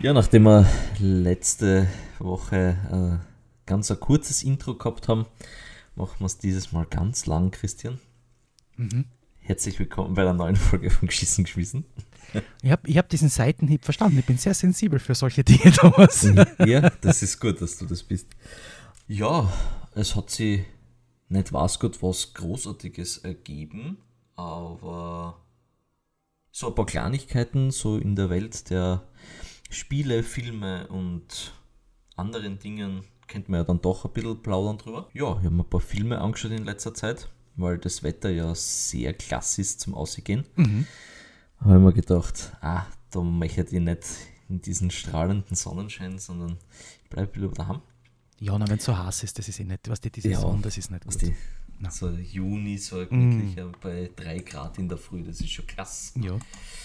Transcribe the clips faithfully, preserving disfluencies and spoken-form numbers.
Ja, nachdem wir letzte Woche ein ganz ein kurzes Intro gehabt haben, machen wir es dieses Mal ganz lang, Christian. Mhm. Herzlich willkommen bei der neuen Folge von Geschissen geschmissen. Ich habe ich hab diesen Seitenhieb verstanden. Ich bin sehr sensibel für solche Dinge, Thomas. Ja, das ist gut, dass du das bist. Ja, es hat sich nicht was gut was Großartiges ergeben, aber so ein paar Kleinigkeiten so in der Welt der Spiele, Filme und anderen Dingen kennt man ja dann doch ein bisschen plaudern drüber. Ja, ich habe mir ein paar Filme angeschaut in letzter Zeit, weil das Wetter ja sehr klasse ist zum Ausgehen. Mhm. Habe ich mir gedacht, ah, da möchte ich nicht in diesen strahlenden Sonnenschein, sondern ich bleibe wieder daheim. Ja, na, wenn es so heiß ist, das ist eh nicht. Was die, die Ja, Saison, das ist nicht Was gut. die, Na. so Juni, so ein gemütlicher bei drei Grad in der Früh, das ist schon klasse. Ja.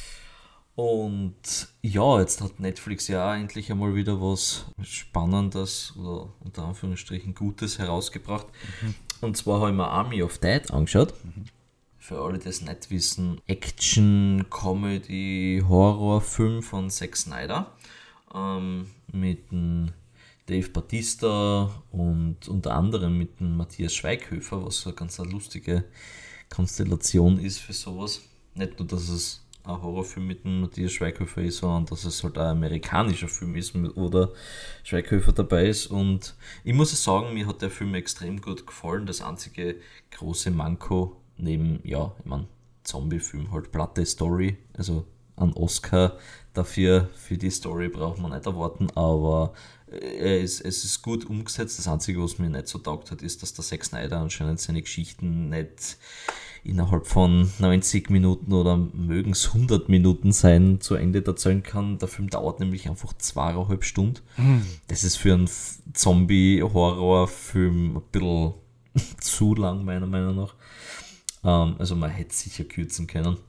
Und ja, jetzt hat Netflix ja auch endlich einmal wieder was Spannendes oder unter Anführungsstrichen Gutes herausgebracht. Mhm. Und zwar habe ich mir Army of Dead angeschaut. Mhm. Für alle, die es nicht wissen, Action, Comedy, Horrorfilm von Zack Snyder. Ähm, mit dem Dave Bautista und unter anderem mit dem Matthias Schweighöfer, was so eine ganz eine lustige Konstellation ist für sowas. Nicht nur, dass es ein Horrorfilm mit dem Matthias Schweighöfer ist, sondern dass es halt ein amerikanischer Film ist, wo der Schweighöfer dabei ist. Und ich muss sagen, mir hat der Film extrem gut gefallen. Das einzige große Manko neben, ja, ich meine, Zombie-Film, halt platte Story, also einen Oscar dafür, für die Story braucht man nicht erwarten, aber es, es ist gut umgesetzt. Das Einzige, was mir nicht so taugt hat, ist, dass der Zack Snyder anscheinend seine Geschichten nicht innerhalb von neunzig Minuten oder mögen es hundert Minuten sein, zu Ende erzählen kann. Der Film dauert nämlich einfach zweieinhalb Stunden. Mhm. Das ist für einen Zombie-Horror-Film ein bisschen zu lang, meiner Meinung nach. Ähm, also man hätte es sicher kürzen können.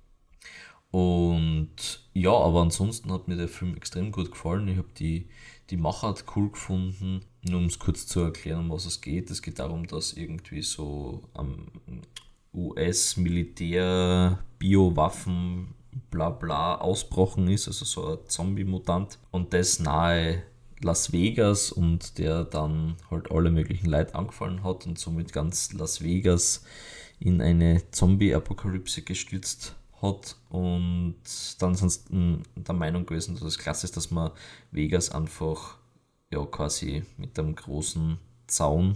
Und ja, aber ansonsten hat mir der Film extrem gut gefallen. Ich habe die, die Machart cool gefunden. Nur um es kurz zu erklären, um was es geht. Es geht darum, dass irgendwie so am U S-Militär Biowaffen bla bla ausbrochen ist, also so ein Zombie-Mutant. Und das nahe Las Vegas und der dann halt alle möglichen Leute angefallen hat und somit ganz Las Vegas in eine Zombie-Apokalypse gestürzt hat, und dann sind sie der Meinung gewesen, dass es klasse ist, dass man Vegas einfach ja quasi mit einem großen Zaun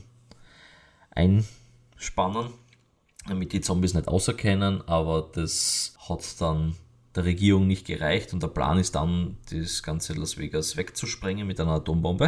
einspannen, damit die Zombies nicht auserkennen, aber das hat dann der Regierung nicht gereicht und der Plan ist dann, das ganze Las Vegas wegzusprengen mit einer Atombombe.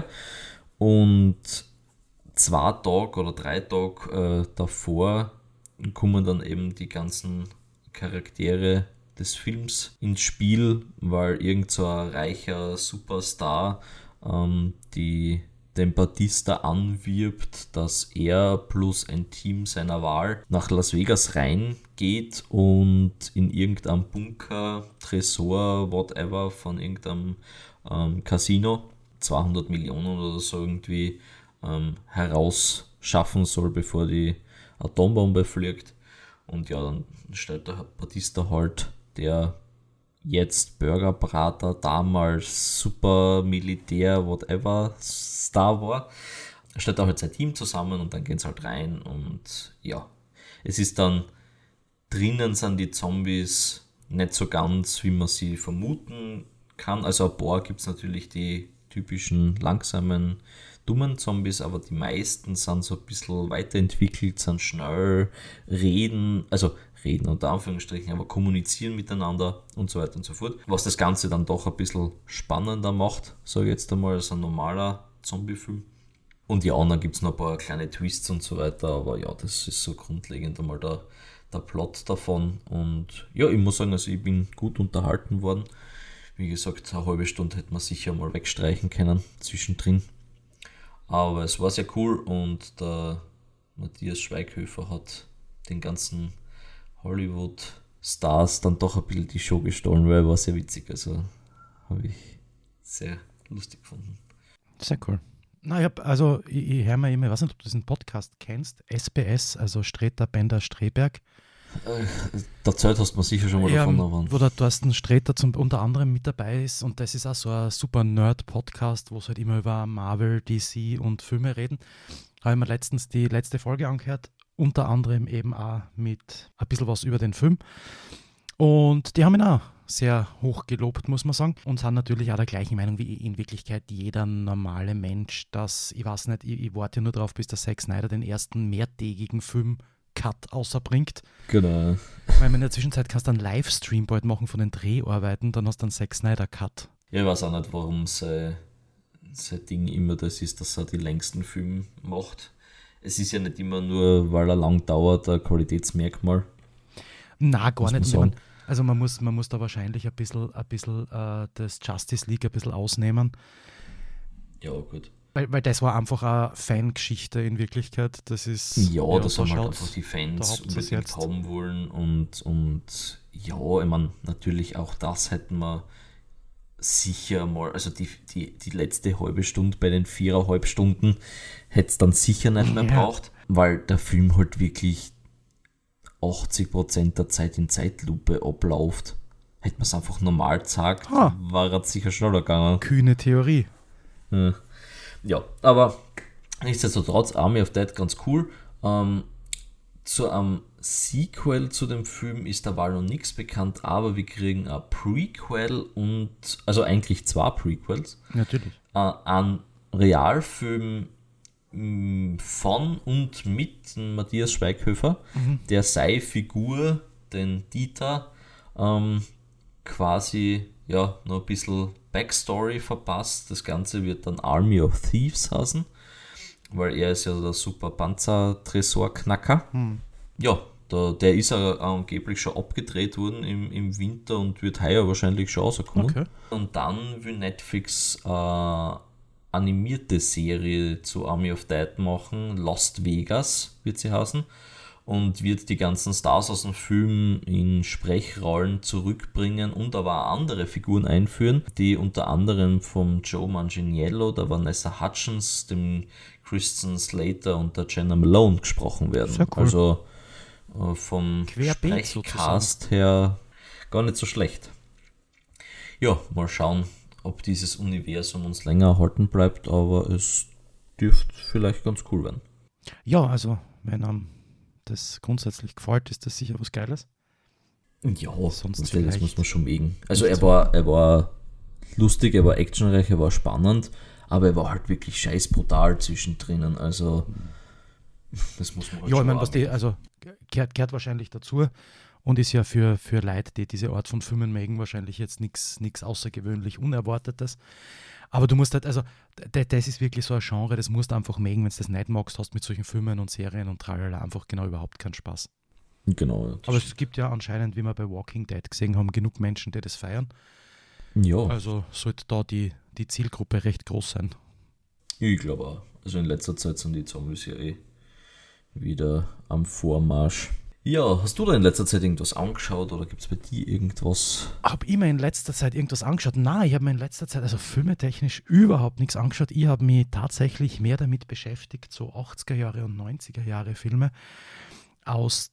Und zwei Tage oder drei Tage äh, davor kommen dann eben die ganzen Charaktere des Films ins Spiel, weil irgend so ein reicher Superstar ähm, die den Bautista anwirbt, dass er plus ein Team seiner Wahl nach Las Vegas reingeht und in irgendeinem Bunker, Tresor, whatever, von irgendeinem ähm, Casino zweihundert Millionen oder so irgendwie ähm, herausschaffen soll, bevor die Atombombe fliegt. Und ja, dann stellt der Bautista halt, der jetzt Burgerbrater, damals super Militär, whatever, Star war, stellt er halt sein Team zusammen und dann gehen sie halt rein und ja, es ist dann, drinnen sind die Zombies nicht so ganz, wie man sie vermuten kann. Also ein paar gibt es natürlich die typischen langsamen, dummen Zombies, aber die meisten sind so ein bisschen weiterentwickelt, sind schnell, reden, also reden unter Anführungsstrichen, aber kommunizieren miteinander und so weiter und so fort. Was das Ganze dann doch ein bisschen spannender macht, sage ich jetzt einmal, als ein normaler Zombie-Film. Und ja, dann gibt es noch ein paar kleine Twists und so weiter, aber ja, das ist so grundlegend einmal der, der Plot davon. Und ja, ich muss sagen, also ich bin gut unterhalten worden. Wie gesagt, eine halbe Stunde hätte man sicher mal wegstreichen können zwischendrin. Aber es war sehr cool und der Matthias Schweighöfer hat den ganzen Hollywood-Stars dann doch ein bisschen die Show gestohlen, weil er war sehr witzig. Also habe ich sehr lustig gefunden. Sehr cool. Na, ich hab, also ich, ich höre mir immer, ich weiß nicht, ob du diesen Podcast kennst, S B S, also Streter Bender Streberg. Der Zeit hast du mir sicher schon mal Ja, davon erfahren. wo der Thorsten Sträter zum, unter anderem mit dabei ist und das ist auch so ein super Nerd-Podcast, wo sie halt immer über Marvel, D C und Filme reden. Habe ich mir letztens die letzte Folge angehört, unter anderem eben auch mit ein bisschen was über den Film. Und die haben ihn auch sehr hoch gelobt, muss man sagen. Und sind natürlich auch der gleichen Meinung wie in Wirklichkeit jeder normale Mensch, dass, ich weiß nicht, ich, ich warte ja nur drauf, bis der Zack Snyder den ersten mehrtägigen Film-Cut außerbringt. Genau. Weil in der Zwischenzeit kannst du einen Livestream bald machen von den Dreharbeiten, dann hast du einen Zack Snyder-Cut. Ja, ich weiß auch nicht, warum sein, sein Ding immer das ist, dass er die längsten Filme macht. Es ist ja nicht immer nur, weil er lang dauert, ein Qualitätsmerkmal. Na, gar Muss man nicht. sagen. Man, also man muss, man muss da wahrscheinlich ein bisschen, ein bisschen äh, das Justice League ein bisschen ausnehmen, Ja, gut. weil, weil das war einfach eine Fangeschichte in Wirklichkeit. Das ist Ja, das haben halt schaut's- einfach die da Fans habt ihr's unbedingt jetzt. haben wollen und, und ja, ich meine, natürlich auch das hätten wir sicher mal, also die, die, die letzte halbe Stunde bei den viereinhalb Stunden hätte es dann sicher nicht mehr Ja. braucht, weil der Film halt wirklich achtzig Prozent der Zeit in Zeitlupe abläuft. Hätte man es einfach normal gesagt, Ah. war es sicher schneller gegangen. Kühne Theorie. Ja, aber nichtsdestotrotz, Army of Dead ganz cool. Ähm, zu einem Sequel zu dem Film ist dabei noch nichts bekannt, aber wir kriegen ein Prequel und, also eigentlich zwei Prequels, Natürlich. äh, einen Realfilm mh, von und mit Matthias Schweighöfer, der seine Figur, den Dieter, ähm, quasi ja noch ein bisschen Backstory verpasst. Das Ganze wird dann Army of Thieves heißen, weil er ist ja der super Panzer-Tresor-Knacker. Ja, da, der ist ja angeblich schon abgedreht worden im, im Winter und wird heuer wahrscheinlich schon rauskommen. Okay. Und dann will Netflix äh, animierte Serie zu Army of Dead machen. Lost Vegas wird sie heißen. Und wird die ganzen Stars aus dem Film in Sprechrollen zurückbringen und aber auch andere Figuren einführen, die unter anderem vom Joe Manganiello, der Vanessa Hutchins, dem Christian Slater und der Jenna Malone gesprochen werden. Sehr cool. Also äh, vom Querbeet Sprechcast her gar nicht so schlecht. Ja, mal schauen, ob dieses Universum uns länger erhalten bleibt, aber es dürfte vielleicht ganz cool werden. Ja, also, wenn einem das grundsätzlich gefällt, ist das sicher was Geiles. Ja, Sonst das vielleicht muss man schon mögen. Also nicht er so. war, er war lustig, er war actionreich, er war spannend, aber er war halt wirklich scheiß brutal zwischendrin. Also das muss man halt Ja, ich schon meine, was die, wahrnehmen. also gehört, gehört wahrscheinlich dazu und ist ja für, für Leute, die diese Art von Filmen mögen, wahrscheinlich jetzt nichts außergewöhnlich Unerwartetes. Aber du musst halt, also d- das ist wirklich so ein Genre, das musst du einfach mögen, wenn du das nicht magst, hast mit solchen Filmen und Serien und tralala einfach genau überhaupt keinen Spaß. Genau. ja, das Aber es gibt ja anscheinend, wie wir bei Walking Dead gesehen haben, genug Menschen, die das feiern. stimmt. Ja, Also sollte da die, die Zielgruppe recht groß sein. ich glaube auch. Also in letzter Zeit sind die Zombies ja eh wieder am Vormarsch. Ja, hast du da in letzter Zeit irgendwas angeschaut oder gibt es bei dir irgendwas? Habe ich mir in letzter Zeit irgendwas angeschaut? Nein, ich habe mir in letzter Zeit, also filmetechnisch, überhaupt nichts angeschaut. Ich habe mich tatsächlich mehr damit beschäftigt, so achtziger Jahre und neunziger Jahre Filme aus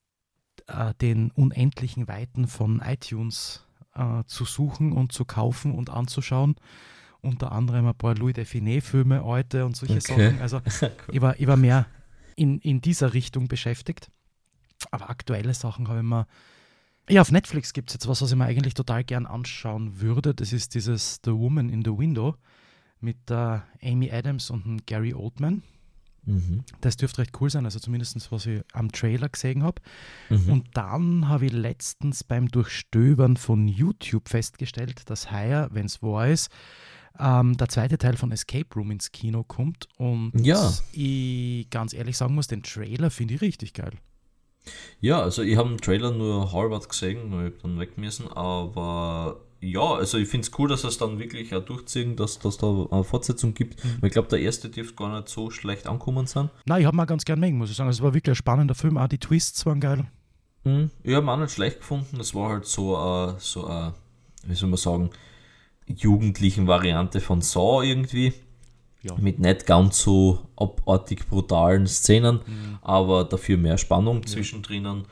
äh, den unendlichen Weiten von iTunes äh, zu suchen und zu kaufen und anzuschauen. Unter anderem ein paar Louis Define-Filme, alte und solche Okay. Sachen. Also ich war, ich war mehr in, in dieser Richtung beschäftigt. Aber aktuelle Sachen habe ich mir. Ja, auf Netflix gibt es jetzt was, was ich mir eigentlich total gern anschauen würde. Das ist dieses The Woman in the Window mit äh, Amy Adams und dem Gary Oldman. Mhm. Das dürfte recht cool sein, also zumindest was ich am Trailer gesehen habe. Mhm. Und dann habe ich letztens beim Durchstöbern von YouTube festgestellt, dass heuer, wenn es wahr ist, ähm, der zweite Teil von Escape Room ins Kino kommt. Und Ja. ich ganz ehrlich sagen muss, den Trailer finde ich richtig geil. Ja, also ich habe den Trailer nur halb gesehen, weil ich dann weg müssen, aber ja, also ich finde es cool, dass sie es dann wirklich auch durchziehen, dass dass da eine Fortsetzung gibt, weil ich glaube, der erste dürfte gar nicht so schlecht ankommen sein. Nein, ich habe mal ganz gern mögen, muss ich sagen. Es war wirklich ein spannender Film, auch die Twists waren geil. Mhm. Ich habe ihn auch nicht schlecht gefunden, es war halt so eine, so eine, wie soll man sagen, jugendlichen Variante von Saw irgendwie. Ja. Mit nicht ganz so abartig brutalen Szenen, aber dafür mehr Spannung zwischendrin.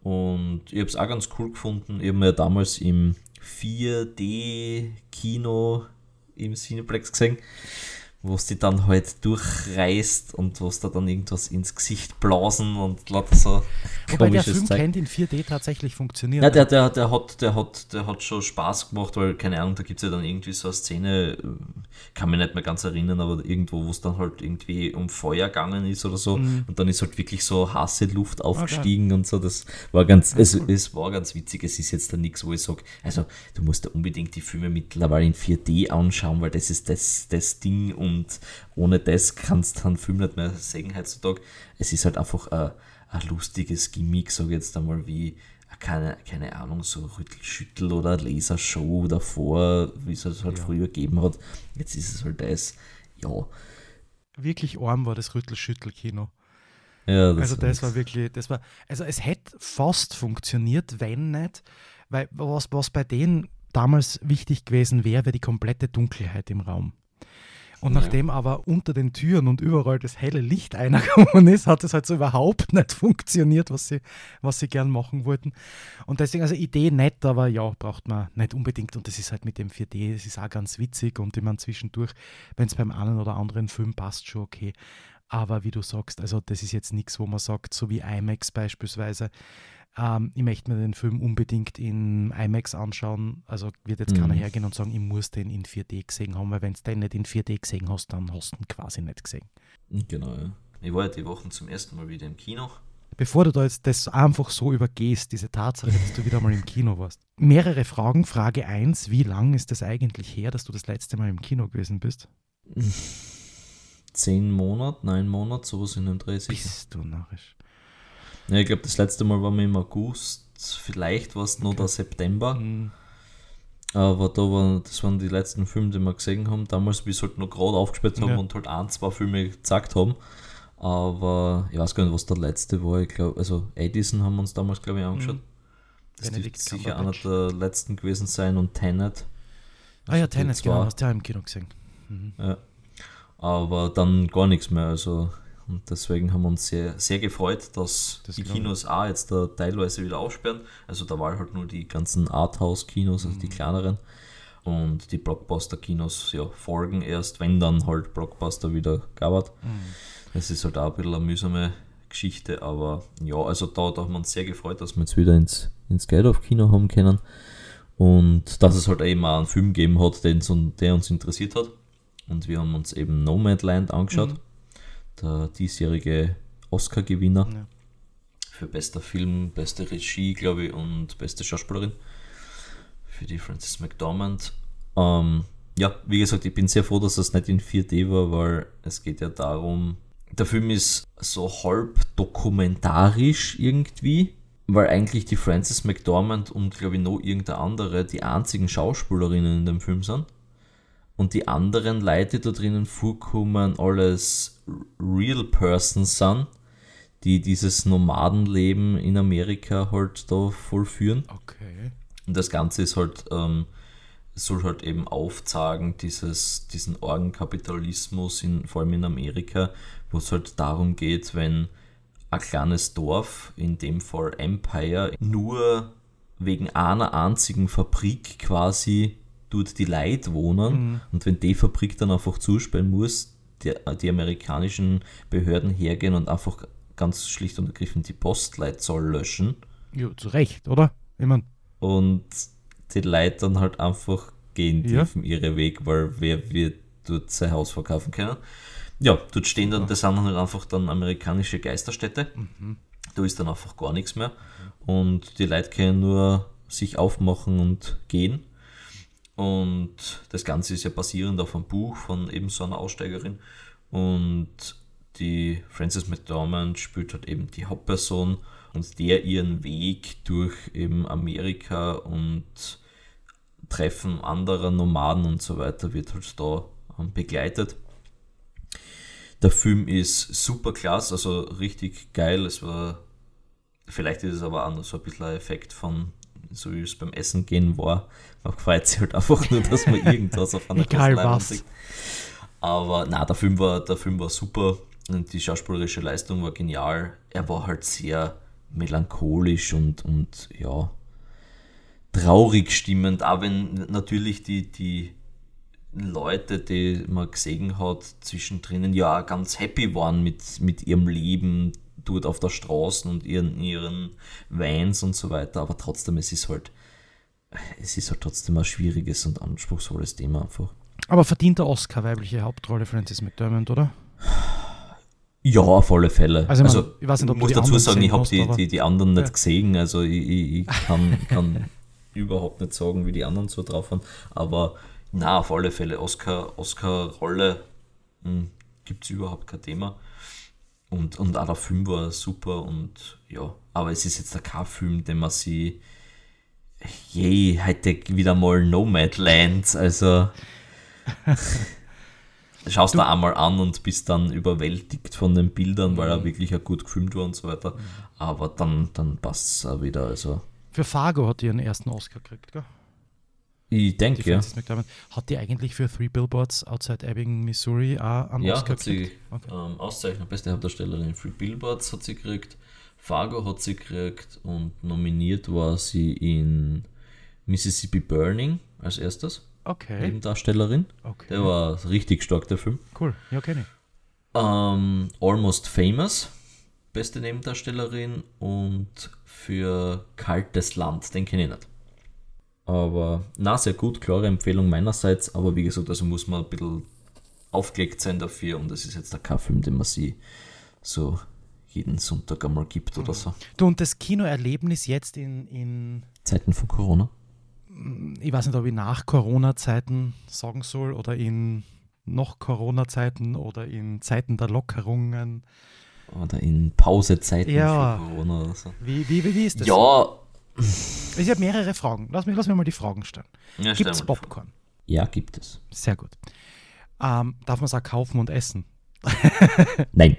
Und ich habe es auch ganz cool gefunden. Ich habe mir ja damals im vier D-Kino im Cineplex gesehen, wo es die dann halt durchreißt und wo es da dann irgendwas ins Gesicht blasen und lauter so Wobei der komisches Film Zeug. kennt in vier D tatsächlich funktioniert. Ja, der, der, der, hat, der, hat, der hat schon Spaß gemacht, weil, keine Ahnung, da gibt es ja dann irgendwie so eine Szene, kann mich nicht mehr ganz erinnern, aber irgendwo, wo es dann halt irgendwie um Feuer gegangen ist oder so, Mhm. und dann ist halt wirklich so heiße Luft aufgestiegen und so, das war ganz, es, es war ganz witzig, es ist jetzt dann nichts, wo ich sage, also du musst da unbedingt die Filme mittlerweile in vier D anschauen, weil das ist das, das Ding und ohne das kannst du einen Film nicht mehr sehen heutzutage. Es ist halt einfach ein, ein lustiges Gimmick, sage ich jetzt einmal, wie keine, keine Ahnung, so Rüttelschüttel oder Lasershow davor, wie es es halt Ja. früher gegeben hat. Jetzt ist es halt das, ja. Wirklich arm war das Rüttel-Schüttel-Kino. ja das Also das war war wirklich, das war, also es hätte fast funktioniert, wenn nicht, weil was, was bei denen damals wichtig gewesen wäre, wäre die komplette Dunkelheit im Raum. Und Ja. nachdem aber unter den Türen und überall das helle Licht eingekommen ist, hat es halt so überhaupt nicht funktioniert, was sie, was sie gern machen wollten. Und deswegen, also Idee nett, aber ja, braucht man nicht unbedingt. Und das ist halt mit dem vier D, das ist auch ganz witzig und ich meine zwischendurch, wenn es beim einen oder anderen Film passt, schon okay. Aber wie du sagst, also das ist jetzt nichts, wo man sagt, so wie IMAX beispielsweise, ähm, ich möchte mir den Film unbedingt in IMAX anschauen. Also wird jetzt Mhm. keiner hergehen und sagen, ich muss den in vier D gesehen haben, weil wenn du den nicht in vier D gesehen hast, dann hast du ihn quasi nicht gesehen. Genau, ja. Ich war ja die Wochen zum ersten Mal wieder im Kino. Bevor du da jetzt das einfach so übergehst, diese Tatsache, dass du wieder mal im Kino warst. Mehrere Fragen. Frage eins, wie lang ist das eigentlich her, dass du das letzte Mal im Kino gewesen bist? Zehn Monate, neun Monate, sowas in den Dreh sicher. Bist du narrisch. Ja, ich glaube, das letzte Mal waren wir im August, vielleicht war es noch Okay. der September, Hm, aber da waren, das waren die letzten Filme, die wir gesehen haben. Damals, wie es halt noch gerade aufgespielt haben Ja. und halt ein, zwei Filme gezeigt haben. Aber ich weiß gar nicht, was der letzte war. Ich glaube, also Edison haben wir uns damals, glaube ich, angeschaut. Mhm. Das Benedict dürfte sicher einer Cumberbatch. der letzten gewesen sein und Tenet. Ah ja, Die Tenet, zwei. genau, hast du ja im Kino gesehen. Mhm. Ja. Aber dann gar nichts mehr. Also, und deswegen haben wir uns sehr, sehr gefreut, dass Das die glaub ich. Kinos auch jetzt da teilweise wieder aufsperren. Also da waren halt nur die ganzen Arthouse-Kinos, also die kleineren. Und die Blockbuster-Kinos ja, folgen erst, wenn dann halt Blockbuster wieder gab. Das ist halt auch ein bisschen eine mühsame Geschichte, aber ja, also da, da haben wir uns sehr gefreut, dass wir jetzt wieder ins, ins Geldorf-Kino haben können. Und dass es halt eben auch einen Film gegeben hat, den, der uns interessiert hat. Und wir haben uns eben Nomadland angeschaut, Mhm. der diesjährige Oscar-Gewinner Ja. für bester Film, beste Regie, glaube ich, und beste Schauspielerin für die Frances McDormand. Ähm, ja, wie gesagt, ich bin sehr froh, dass das nicht in vier D war, weil es geht ja darum, der Film ist so halb dokumentarisch irgendwie, weil eigentlich die Frances McDormand und, glaube ich, noch irgendeine andere die einzigen Schauspielerinnen in dem Film sind. Und die anderen Leute, die da drinnen vorkommen, alles Real Persons sind, die dieses Nomadenleben in Amerika halt da vollführen. Okay. Und das Ganze ist halt, ähm, soll halt eben aufzeigen, dieses, diesen Orgenkapitalismus, in, vor allem in Amerika, wo es halt darum geht, wenn ein kleines Dorf, in dem Fall Empire, nur wegen einer einzigen Fabrik quasi dort die Leute wohnen, Mhm. und wenn die Fabrik dann einfach zusperren muss, die, die amerikanischen Behörden hergehen und einfach ganz schlicht und ergreifend die Postleitzahl löschen Ja, zu Recht, oder? Ich mein, und die Leute dann halt einfach gehen Ja. dürfen ihre Weg, weil wer wird dort sein Haus verkaufen können. Ja, dort stehen dann, das sind dann halt einfach dann amerikanische Geisterstädte. mhm. Da ist dann einfach gar nichts mehr. Und die Leute können nur sich aufmachen und gehen. Und das Ganze ist ja basierend auf einem Buch von eben so einer Aussteigerin. Und die Frances McDormand spielt halt eben die Hauptperson und der ihren Weg durch eben Amerika und Treffen anderer Nomaden und so weiter wird halt da ähm, begleitet. Der Film ist super klasse, also richtig geil. Es war, vielleicht ist es aber auch noch so ein bisschen ein Effekt von, so wie es beim Essen gehen war. Man freut sich halt einfach nur, dass man irgendwas auf einer Egal großen Leinwand was. sieht. Aber na, der Film war, der Film war super und die schauspielerische Leistung war genial. Er war halt sehr melancholisch und, und ja, traurig stimmend, auch wenn natürlich die, die Leute, die man gesehen hat, zwischendrin ja auch ganz happy waren mit, mit ihrem Leben dort auf der Straße und ihren, ihren Vans und so weiter, aber trotzdem, es ist halt es ist halt trotzdem ein schwieriges und anspruchsvolles Thema einfach. Aber verdient der Oscar weibliche Hauptrolle Frances McDormand, oder? Ja, auf alle Fälle. Also, ich, mein, also, ich weiß nicht, ob ich muss du die dazu sagen, ich habe hast, die, die, die anderen nicht ja. gesehen, also ich, ich, ich kann, kann überhaupt nicht sagen, wie die anderen so drauf waren, aber na, auf alle Fälle, Oscar, Oscar-Rolle gibt es überhaupt kein Thema. Und, und auch der Film war super und ja, aber es ist jetzt kein Film, den man sich je, heute wieder mal Nomadland, also schaust du einmal an und bist dann überwältigt von den Bildern, weil er wirklich auch gut gefilmt war und so weiter, aber dann, dann passt es auch wieder, also. Für Fargo hat die ihren ersten Oscar gekriegt, gell? Ich denke, ja. Hat die eigentlich für Three Billboards Outside Ebbing, Missouri auch einen ja, Oscar hat sie okay. ähm, Auszeichnung, beste Hauptdarstellerin. Three Billboards hat sie gekriegt, Fargo hat sie gekriegt und nominiert war sie in Mississippi Burning als erstes. Okay. Nebendarstellerin. Okay. Der war richtig stark, der Film. Cool, ja, kenne ich. Ähm, Almost Famous, beste Nebendarstellerin, und für Kaltes Land, den kenne ich nicht. Aber, na, sehr gut, klare Empfehlung meinerseits, aber wie gesagt, also muss man ein bisschen aufgelegt sein dafür und das ist jetzt kein Film, den man sich so jeden Sonntag einmal gibt oder so. Du, und das Kinoerlebnis jetzt in, in Zeiten von Corona? Ich weiß nicht, ob ich nach Corona-Zeiten sagen soll oder in noch Corona-Zeiten oder in Zeiten der Lockerungen. Oder in Pausezeiten ja. für Corona oder so. Wie, wie, wie ist das? Ja. Ich habe mehrere Fragen. Lass mich, lass mich mal die Fragen stellen. Ja, gibt es Popcorn? Ja, gibt es. Sehr gut. Ähm, darf man es auch kaufen und essen? Nein.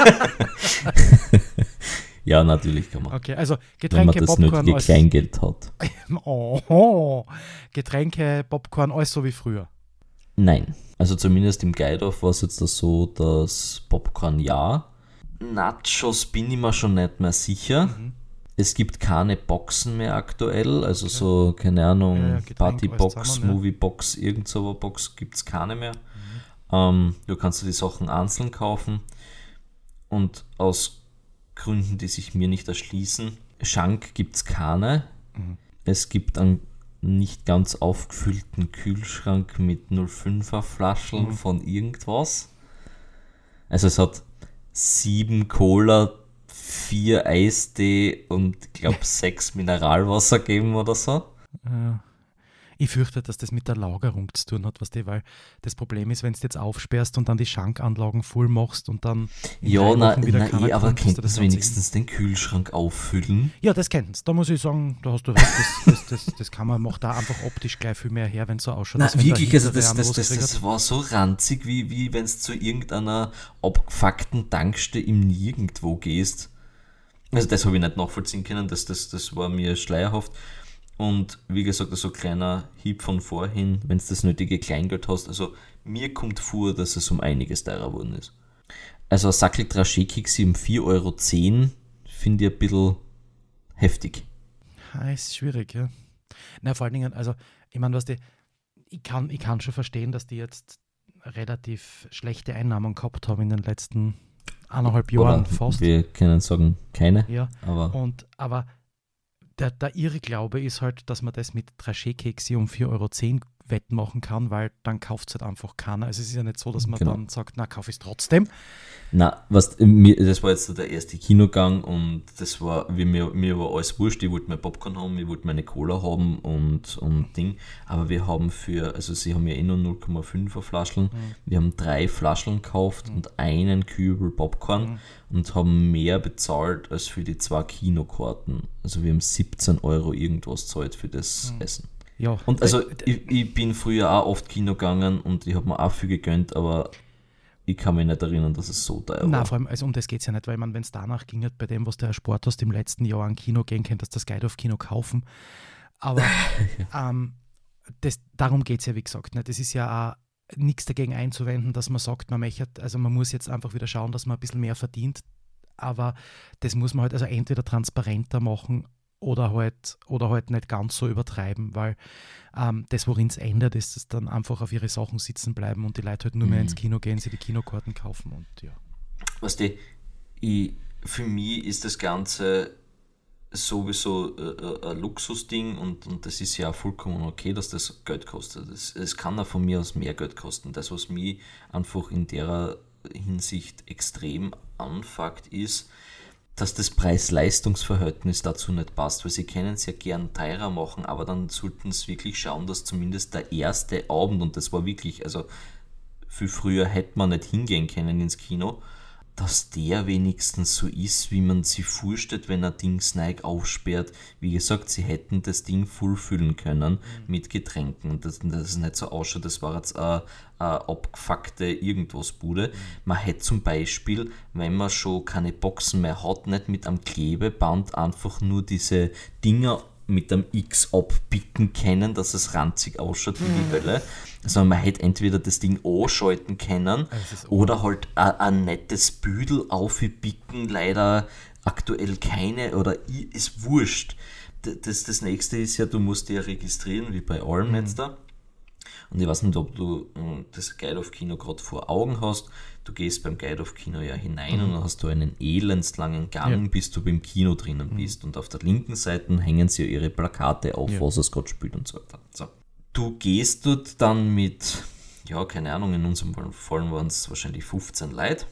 Ja, natürlich kann man. Okay, also Getränke, wenn man das Popcorn, nötige alles, Kleingeld hat. oh, oh, Getränke, Popcorn, alles so wie früher. Nein. Also zumindest im Geidorf war es jetzt so, dass Popcorn ja. Nachos bin ich mir schon nicht mehr sicher. Mhm. Es gibt keine Boxen mehr aktuell, also okay. so, keine Ahnung, ja, ja, Partybox, Moviebox, ja. irgend so eine Box gibt es keine mehr. Mhm. Ähm, du kannst dir die Sachen einzeln kaufen und aus Gründen, die sich mir nicht erschließen, Schank gibt es keine. Mhm. Es gibt einen nicht ganz aufgefüllten Kühlschrank mit null Komma fünfer Flaschen mhm. von irgendwas. Also es hat sieben Cola, vier Eistee und ich glaube sechs Mineralwasser geben oder so. Ja. Ich fürchte, dass das mit der Lagerung zu tun hat, was die, weil das Problem ist, wenn du jetzt aufsperrst und dann die Schankanlagen voll machst und dann in ja, drei na, Wochen wieder na, keiner eh, aber kommt, könntest das du wenigstens den Kühlschrank auffüllen? Ja, das kennt's. Da muss ich sagen, da hast du recht, das, das, das, das kann man, macht da einfach optisch gleich viel mehr her, wenn es so ausschaut. Na, wirklich, also das, das, das, das war so ranzig, wie, wie wenn du zu irgendeiner abgefuckten Tankstelle im Nirgendwo gehst. Also das habe ich nicht nachvollziehen können, das, das, das war mir schleierhaft. Und wie gesagt, so ein kleiner Hieb von vorhin, wenn du das nötige Kleingeld hast. Also mir kommt vor, dass es um einiges teurer geworden ist. Also ein Sackel Traschee-Kekse um vier Euro zehn finde ich ein bisschen heftig. Ja, ist schwierig, ja. Na, vor allen Dingen, also ich meine, was die, ich kann, ich kann schon verstehen, dass die jetzt relativ schlechte Einnahmen gehabt haben in den letzten eineinhalb Jahren Oder fast. Wir können sagen, keine. Ja, aber, und, aber der, der Irrglaube ist halt, dass man das mit Traschee-Kekse um vier Euro zehn wettmachen kann, weil dann kauft es halt einfach keiner. Also es ist ja nicht so, dass man genau. dann sagt, na, kauf ich es trotzdem. Na, was, mir, das war jetzt der erste Kinogang und das war, wie mir, mir war alles wurscht, ich wollte mein Popcorn haben, ich wollte meine Cola haben und, und Ding, aber wir haben für, also sie haben ja eh nur null Komma fünfer Flaschen, mhm. wir haben drei Flaschen gekauft mhm. und einen Kübel Popcorn mhm. und haben mehr bezahlt als für die zwei Kinokarten. Also wir haben siebzehn Euro irgendwas zahlt für das mhm. Essen. Ja. Und also ich, ich bin früher auch oft Kino gegangen und ich habe mir auch viel gegönnt, aber ich kann mich nicht erinnern, dass es so teuer war. Nein, vor allem, also um das geht es ja nicht, weil man, wenn es danach ging, bei dem, was du erspart hast, im letzten Jahr an Kino gehen könntest, das Geidorf-Kino kaufen. Aber ja. ähm, das, darum geht es ja, wie gesagt, nicht. Das ist ja auch nichts dagegen einzuwenden, dass man sagt, man möchte, also man muss jetzt einfach wieder schauen, dass man ein bisschen mehr verdient. aber das muss man halt also entweder transparenter machen oder halt, oder halt nicht ganz so übertreiben, weil ähm, das, worin es ändert, ist, dass dann einfach auf ihre Sachen sitzen bleiben und die Leute halt nur mehr ins Kino gehen, sie die Kinokarten kaufen und ja. Weißt du, ich, für mich ist das Ganze sowieso äh, ein Luxusding und, und das ist ja auch vollkommen okay, dass das Geld kostet. Es, es kann auch von mir aus mehr Geld kosten. Das, was mich einfach in der Hinsicht extrem anfuckt, ist, dass das Preis-Leistungs-Verhältnis dazu nicht passt, weil sie können es ja gern teurer machen, aber dann sollten sie wirklich schauen, dass zumindest der erste Abend, und das war wirklich, also viel früher hätte man nicht hingehen können ins Kino, dass der wenigstens so ist, wie man sich vorstellt, wenn ein Ding Snake aufsperrt. Wie gesagt, sie hätten das Ding voll füllen können mhm. mit Getränken. Und das, das ist nicht so ausschaut, das war jetzt eine, eine abgefuckte Irgendwas-Bude. Mhm. Man hätte zum Beispiel, wenn man schon keine Boxen mehr hat, nicht mit einem Klebeband einfach nur diese Dinger mit einem X abbicken können, dass es ranzig ausschaut wie mhm. die Hölle. Also man hätte entweder das Ding anschalten können oder halt ein nettes Büdel aufbicken, leider aktuell keine oder ist wurscht. Das, das nächste ist ja, du musst dich ja registrieren, wie bei allem mhm. jetzt da. Und ich weiß nicht, ob du das Guide of Kino gerade vor Augen hast. Du gehst beim Guide of Kino ja hinein mhm. und dann hast du einen elendslangen Gang, ja. bis du beim Kino drinnen mhm. bist. Und auf der linken Seite hängen sie ja ihre Plakate auf, ja. was es gerade spielt und so weiter. So. Du gehst dort dann mit, ja, keine Ahnung, in unserem Fall waren es wahrscheinlich fünfzehn Leute,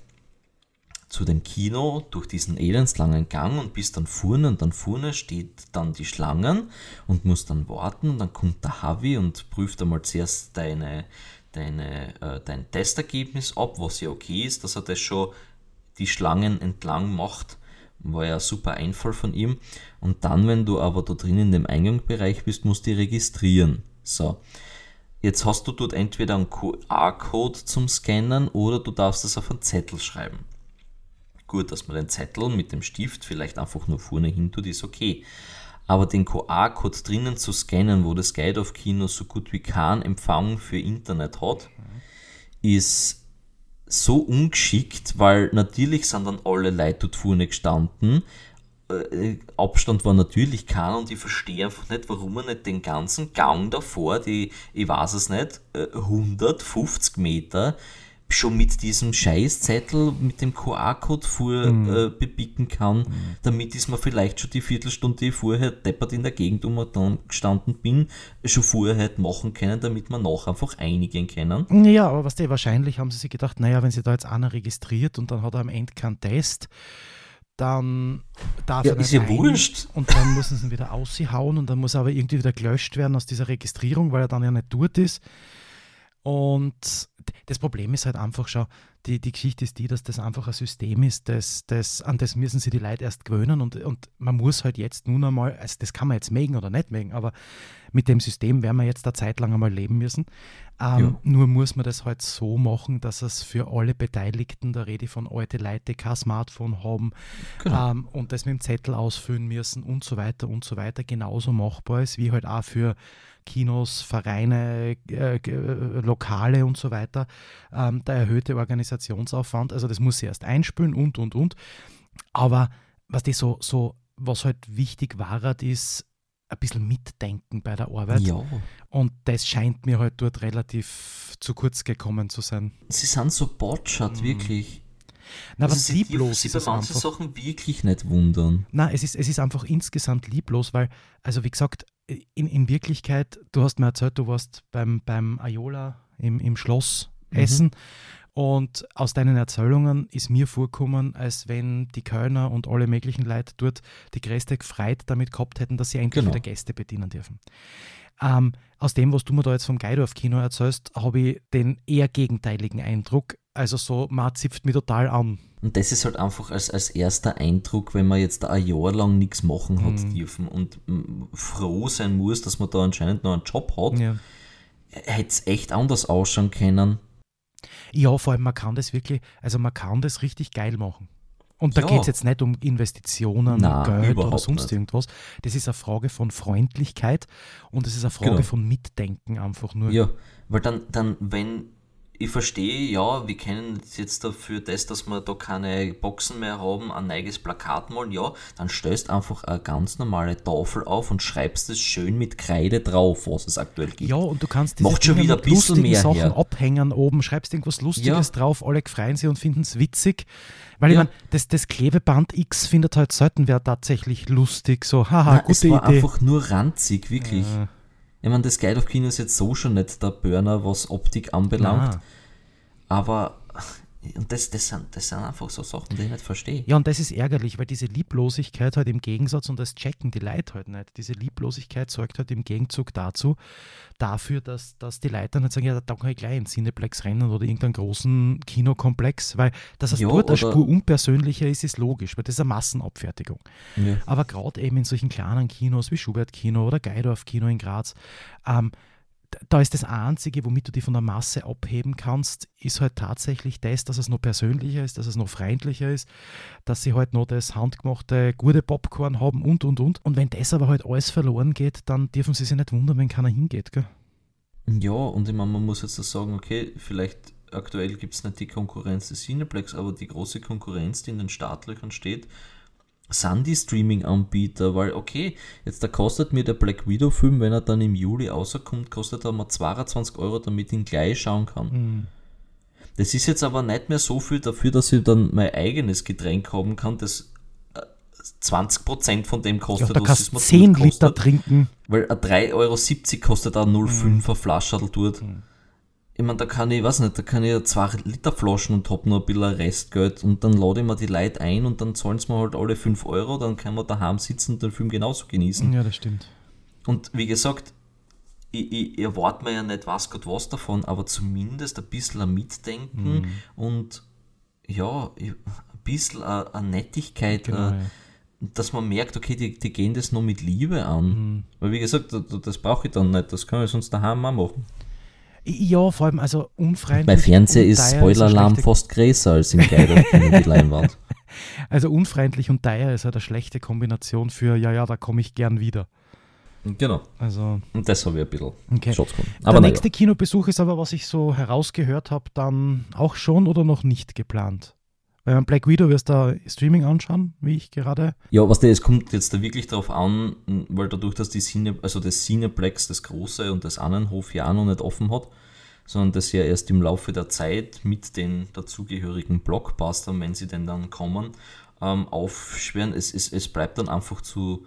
zu dem Kino durch diesen elendslangen Gang und bist dann vorne und dann vorne steht dann die Schlangen und musst dann warten und dann kommt der Havi und prüft einmal zuerst deine, deine, äh, dein Testergebnis ab, was ja okay ist, dass er das schon die Schlangen entlang macht. War ja ein super Einfall von ihm. Und dann, wenn du aber da drin in dem Eingangsbereich bist, musst du dich registrieren. So, jetzt hast du dort entweder einen Q R-Code zum Scannen oder du darfst es auf einen Zettel schreiben. Gut, dass man den Zettel mit dem Stift vielleicht einfach nur vorne hin tut, ist okay. Aber den Q R-Code drinnen zu scannen, wo das Guide of Kino so gut wie keinen Empfang für Internet hat, ist so ungeschickt, weil natürlich sind dann alle Leute dort vorne gestanden. Äh, Abstand war natürlich keiner und ich verstehe einfach nicht, warum man nicht den ganzen Gang davor, die, ich weiß es nicht, äh, hundertfünfzig Meter schon mit diesem Scheißzettel mit dem Q R-Code vor mhm. äh, bepicken kann, mhm. damit ist man vielleicht schon die Viertelstunde, die ich vorher deppert in der Gegend um dann gestanden bin, schon vorher machen können, damit man nachher einfach einigen können. Ja, aber was die wahrscheinlich haben sie sich gedacht, naja, wenn sie da jetzt einer registriert und dann hat er am Ende keinen Test, dann darf ja, er nicht ist ja ein, wurscht. Und dann müssen sie ihn wieder aushauen und dann muss er aber irgendwie wieder gelöscht werden aus dieser Registrierung, weil er dann ja nicht dort ist. Und das Problem ist halt einfach schon, die, die Geschichte ist die, dass das einfach ein System ist, das, das, an das müssen sich die Leute erst gewöhnen und, und man muss halt jetzt nun einmal, also das kann man jetzt mögen oder nicht mögen, aber mit dem System werden wir jetzt eine Zeit lang einmal leben müssen. Ähm, ja. Nur muss man das halt so machen, dass es für alle Beteiligten, da rede ich von alten Leuten, die kein Smartphone haben genau. ähm, und das mit dem Zettel ausfüllen müssen und so weiter und so weiter, genauso machbar ist, wie halt auch für Kinos, Vereine, äh, äh, Lokale und so weiter, ähm, der erhöhte Organisationsaufwand, also das muss sie erst einspülen und, und, und. Aber was, die so, so, was halt wichtig war, ist ein bisschen mitdenken bei der Arbeit. Ja. Und das scheint mir halt dort relativ zu kurz gekommen zu sein. Sie sind so botschert, mhm. wirklich. Na, was also lieblos sie, sie ist bei manchen Sachen wirklich nicht wundern. Nein, es ist, es ist einfach insgesamt lieblos, weil, also wie gesagt, in, in Wirklichkeit, du hast mir erzählt, du warst beim, beim Aiola im, im Schloss mhm. essen und aus deinen Erzählungen ist mir vorgekommen, als wenn die Kölner und alle möglichen Leute dort die größte Freude damit gehabt hätten, dass sie endlich genau. wieder Gäste bedienen dürfen. Ähm, aus dem, was du mir da jetzt vom Guide of Kino erzählst, habe ich den eher gegenteiligen Eindruck. Also so, man zipft mich total an. Und das ist halt einfach als, als erster Eindruck, wenn man jetzt ein Jahr lang nichts machen hat mhm. dürfen und m, froh sein muss, dass man da anscheinend noch einen Job hat, ja. hätte es echt anders ausschauen können. Ja, vor allem man kann das wirklich, also man kann das richtig geil machen. Und da ja. geht es jetzt nicht um Investitionen, Nein, Geld oder sonst nicht. irgendwas. Das ist eine Frage von Freundlichkeit und es ist eine Frage genau. von Mitdenken einfach nur. Ja, weil dann, dann wenn ich verstehe, ja, wir kennen jetzt dafür das, dass wir da keine Boxen mehr haben, ein neues Plakat malen, ja, dann stellst einfach eine ganz normale Tafel auf und schreibst es schön mit Kreide drauf, was es aktuell gibt. Ja, und du kannst diese Macht schon Dinge wieder mit ein bisschen lustigen mehr Sachen her. abhängen oben, schreibst irgendwas Lustiges Ja. drauf, alle freuen sich und finden es witzig. Weil ich Ja. meine, das, das Klebeband X findet halt selten wer tatsächlich lustig, so, haha, Nein, gute es war Idee. einfach nur ranzig, wirklich. Äh, Ich meine, das Guide of Kino ist jetzt so schon nicht der Burner, was Optik anbelangt, nein. aber und das, das, sind, das sind einfach so Sachen, die ich nicht verstehe. Ja, und das ist ärgerlich, weil diese Lieblosigkeit halt im Gegensatz, und das checken die Leute halt nicht, diese Lieblosigkeit sorgt halt im Gegenzug dazu, dafür, dass, dass die Leute dann nicht sagen, ja, da kann ich gleich in Cineplex rennen oder irgendeinen großen Kinokomplex, weil dass es Ja, dort eine oder- Spur unpersönlicher ist, ist logisch, weil das ist eine Massenabfertigung. Ja. Aber gerade eben in solchen kleinen Kinos wie Schubert-Kino oder Geidorf-Kino in Graz, ähm, d- da ist das Einzige, womit du die von der Masse abheben kannst, ist halt tatsächlich das, dass es noch persönlicher ist, dass es noch freundlicher ist, dass sie halt noch das handgemachte gute Popcorn haben und, und, und. Und wenn das aber halt alles verloren geht, dann dürfen sie sich nicht wundern, wenn keiner hingeht, gell? Ja, und ich meine, man muss jetzt so sagen, okay, vielleicht aktuell gibt es nicht die Konkurrenz des Cineplex, aber die große Konkurrenz, die in den Startlöchern steht, sind die Streaming-Anbieter, weil okay, jetzt da kostet mir der Black Widow-Film, wenn er dann im Juli rauskommt, kostet er mal zweiundzwanzig Euro, damit ich ihn gleich schauen kann. Hm. Das ist jetzt aber nicht mehr so viel dafür, dass ich dann mein eigenes Getränk haben kann, das äh, zwanzig Prozent von dem Ja, kostet, da was kannst es du mir zehn dort Liter kostet. trinken. Weil ein drei Euro siebzig kostet auch null Komma fünf er Flasche dort. Mhm. Ich meine, da kann ich, weiß nicht, da kann ich ja zwei Liter Flaschen und hab noch ein bisschen Restgeld und dann lade ich mir die Leute ein und dann zahlen sie mir halt alle fünf Euro, dann können wir daheim sitzen und den Film genauso genießen. Ja, das stimmt. Und wie gesagt, ich, ich erwarte mir ja nicht was Gott was davon, aber zumindest ein bisschen ein Mitdenken Mhm. und ja, ich- ein bisschen eine, eine Nettigkeit, Genau, äh, ja. dass man merkt, okay, die, die gehen das nur mit Liebe an. Mhm. Weil wie gesagt, das, das brauche ich dann nicht, das kann ich sonst daheim auch machen. Ja, vor allem, also unfreundlich. Bei Fernseher und ist teuer eine Spoiler-Alarm schlechte- fast größer als im Guide auf die Leinwand. Also unfreundlich und teuer ist halt eine schlechte Kombination für, ja, ja, da komme ich gern wieder. Genau. Also, Und das habe ich ein bisschen okay. Schatz gefunden. Der Aber naja. nächste Kinobesuch ist aber, was ich so herausgehört habe, dann auch schon oder noch nicht geplant. Weil man Black Widow wirst da Streaming anschauen, wie ich gerade. Ja, was der, es kommt jetzt da wirklich darauf an, weil dadurch, dass die Cine, also das Cineplex, das große und das Annenhof ja auch noch nicht offen hat, sondern das ja erst im Laufe der Zeit mit den dazugehörigen Blockbustern, wenn sie denn dann kommen, ähm, aufschweren. Es, es, es bleibt dann einfach zu,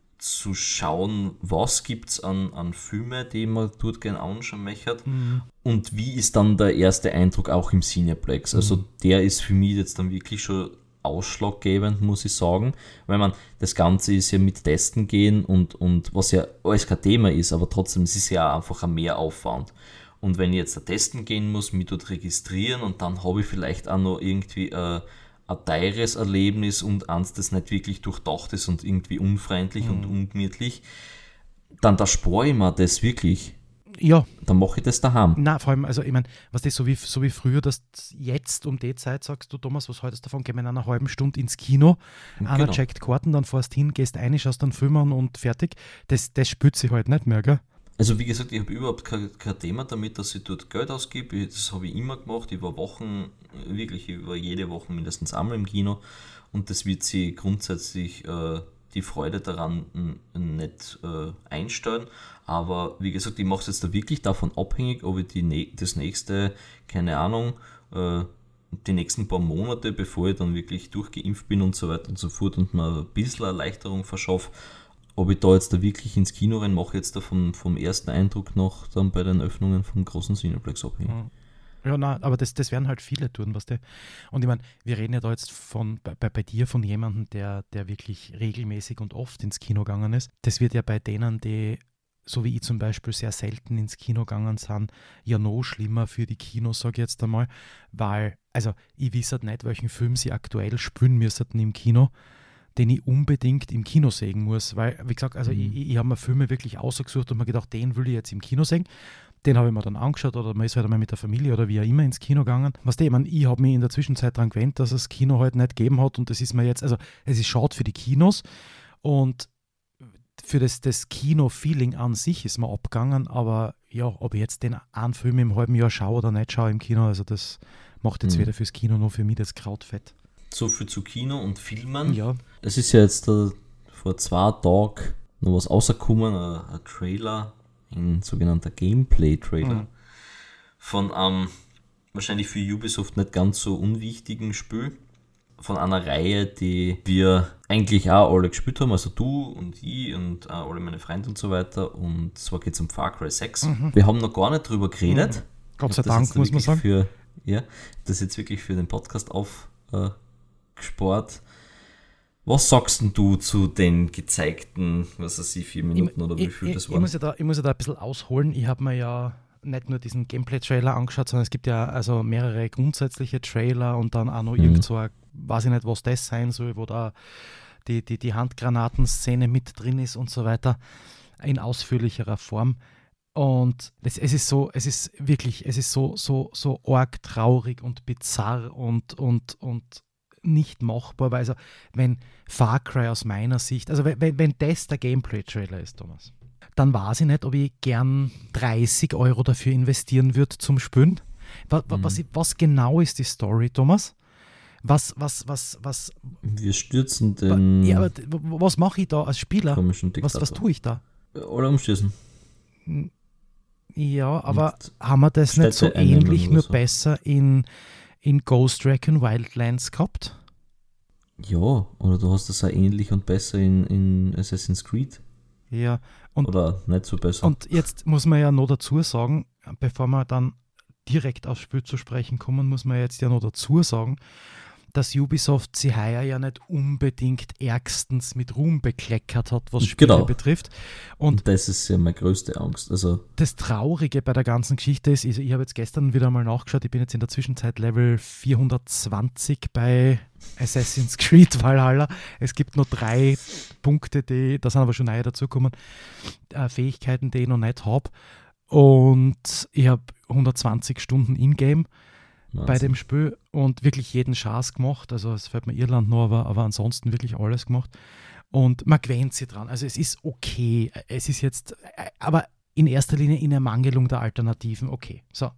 zu schauen, was gibt es an, an Filme, die man dort gerne anschauen möchte. Und wie ist dann der erste Eindruck auch im Cineplex? Also der ist für mich jetzt dann wirklich schon ausschlaggebend, muss ich sagen, weil man das Ganze ist ja mit Testen gehen und, und was ja alles kein Thema ist, aber trotzdem es ist ja einfach ein Mehraufwand. Und wenn ich jetzt da testen gehen muss, mich dort registrieren und dann habe ich vielleicht auch noch irgendwie äh, ein teures Erlebnis und eins, das nicht wirklich durchdacht ist und irgendwie unfreundlich Mhm. und ungemütlich, dann da spare ich mir das wirklich. Ja, Dann mache ich das daheim. na, vor allem, also ich meine, was das so wie, so wie früher, dass jetzt um die Zeit sagst du, Thomas, was haltest du davon, gehen wir in einer halben Stunde ins Kino, einer Genau. checkt Karten, dann fährst hin, gehst rein, schaust dann Film an und fertig. Das, das spürt sich halt nicht mehr, gell? Also wie gesagt, ich habe überhaupt kein, kein Thema damit, dass ich dort Geld ausgebe. Ich- Das habe ich immer gemacht. Ich war Wochen, wirklich, ich war jede Woche mindestens einmal im Kino und das wird sie grundsätzlich äh, die Freude daran n- nicht äh, einstellen. Aber wie gesagt, ich mache es jetzt da wirklich davon abhängig, ob ich die, nä- das nächste, keine Ahnung, äh, die nächsten paar Monate, bevor ich dann wirklich durchgeimpft bin und so weiter und so fort und mir ein bisschen Erleichterung verschaffe, ob ich da jetzt da wirklich ins Kino rein mache, jetzt da vom, vom ersten Eindruck noch dann bei den Öffnungen vom großen Cineplex abhängig. Mhm. Ja, na, aber das, das werden halt viele tun, weißt du. Und ich meine, wir reden ja da jetzt von, bei, bei dir von jemandem, der, der wirklich regelmäßig und oft ins Kino gegangen ist. Das wird ja bei denen, die, so wie ich zum Beispiel, sehr selten ins Kino gegangen sind, ja noch schlimmer für die Kinos, sage ich jetzt einmal. Weil, also ich weiß halt nicht, welchen Film sie aktuell spielen müssten im Kino, den ich unbedingt im Kino sehen muss. Weil, wie gesagt, also Mhm. ich, ich habe mir Filme wirklich ausgesucht und mir gedacht, den will ich jetzt im Kino sehen. Den habe ich mir dann angeschaut oder man ist halt einmal mit der Familie oder wie auch immer ins Kino gegangen. Weißt du, ich meine, ich habe mich in der Zwischenzeit daran gewöhnt, dass es das Kino halt nicht gegeben hat und das ist mir jetzt, also es ist schade für die Kinos und für das, das Kino-Feeling an sich ist mir abgegangen, aber ja, ob ich jetzt den einen Film im halben Jahr schaue oder nicht schaue im Kino, also das macht jetzt Mhm. weder fürs Kino noch für mich das Krautfett. So viel zu Kino und Filmen. Ja, Es ist ja jetzt äh, vor zwei Tagen noch was rausgekommen, ein, ein Trailer, ein sogenannter Gameplay-Trailer Mhm. von einem wahrscheinlich für Ubisoft nicht ganz so unwichtigen Spiel, von einer Reihe, die wir eigentlich auch alle gespielt haben, also du und ich und auch alle meine Freunde und so weiter, und zwar geht es um Far Cry sechs. Mhm. Wir haben noch gar nicht drüber geredet. Gott Ich sei hab das Dank, jetzt muss man wirklich sagen. Für, ja, das jetzt wirklich für den Podcast aufgespart. Äh, Was sagst denn du zu den gezeigten, was weiß ich, vier Minuten oder wie viel ich, das ich, ich, waren? muss ja da, ich muss ja da ein bisschen ausholen. Ich habe mir ja nicht nur diesen Gameplay-Trailer angeschaut, sondern es gibt ja also mehrere grundsätzliche Trailer und dann auch noch Mhm. irgend so ein, weiß ich nicht, was das sein soll, wo da die, die, die Handgranatenszene mit drin ist und so weiter, in ausführlicherer Form. Und es, es ist so, es ist wirklich, es ist so, so, so arg traurig und bizarr und, und, und nicht machbar, weil also, wenn Far Cry aus meiner Sicht, also wenn, wenn das der Gameplay-Trailer ist, Thomas, dann weiß ich nicht, ob ich gern dreißig Euro dafür investieren würde zum Spielen. Was, Mhm. was, was genau ist die Story, Thomas? Was, was, was, was, Wir stürzen den ja, aber d- w- was mache ich da als Spieler? komischen Was, Diktator. was tue ich da? Alle umschießen. Ja, aber Und haben wir das nicht so Städte einnehmen ähnlich, oder nur so. besser in, in Ghost Recon Wildlands gehabt? Ja, oder du hast das auch ähnlich und besser in, in Assassin's Creed. Ja, und, Oder nicht so besser. und jetzt muss man ja noch dazu sagen, bevor wir dann direkt aufs Spiel zu sprechen kommen, muss man jetzt ja noch dazu sagen, dass Ubisoft sie heuer ja nicht unbedingt ärgstens mit Ruhm bekleckert hat, was Spiele Genau. betrifft. Und und das ist ja meine größte Angst. Also, das Traurige bei der ganzen Geschichte ist, ich, ich habe jetzt gestern wieder mal nachgeschaut, ich bin jetzt in der Zwischenzeit Level vierhundertzwanzig bei Assassin's Creed Valhalla. Es gibt noch drei Punkte, die, da sind aber schon neue dazugekommen, äh, Fähigkeiten, die ich noch nicht habe. Und ich habe hundertzwanzig Stunden Ingame bei Wahnsinn. dem Spiel und wirklich jeden Schatz gemacht. Also es fällt mir Irland noch, aber, aber ansonsten wirklich alles gemacht. Und man gewöhnt sich dran. Also es ist okay. Es ist jetzt, aber in erster Linie in Ermangelung der Alternativen okay. So.